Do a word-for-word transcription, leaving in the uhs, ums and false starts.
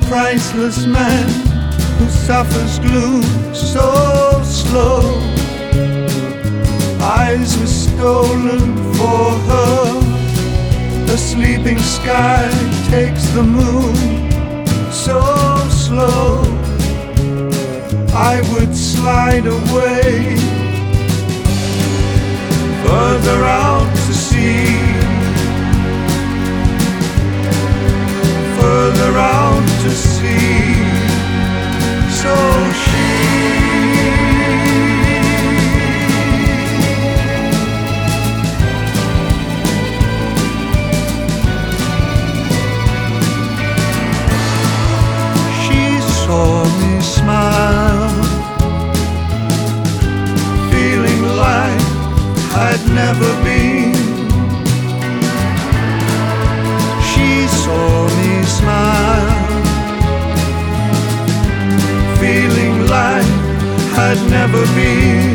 priceless man who suffers gloom so slow. Eyes were stolen for her. The sleeping sky takes the moon so slow. I would slide away further out to sea, further out to sea. So she She saw me smile, feeling like I'd never been. She saw me smile, feeling like I'd never been.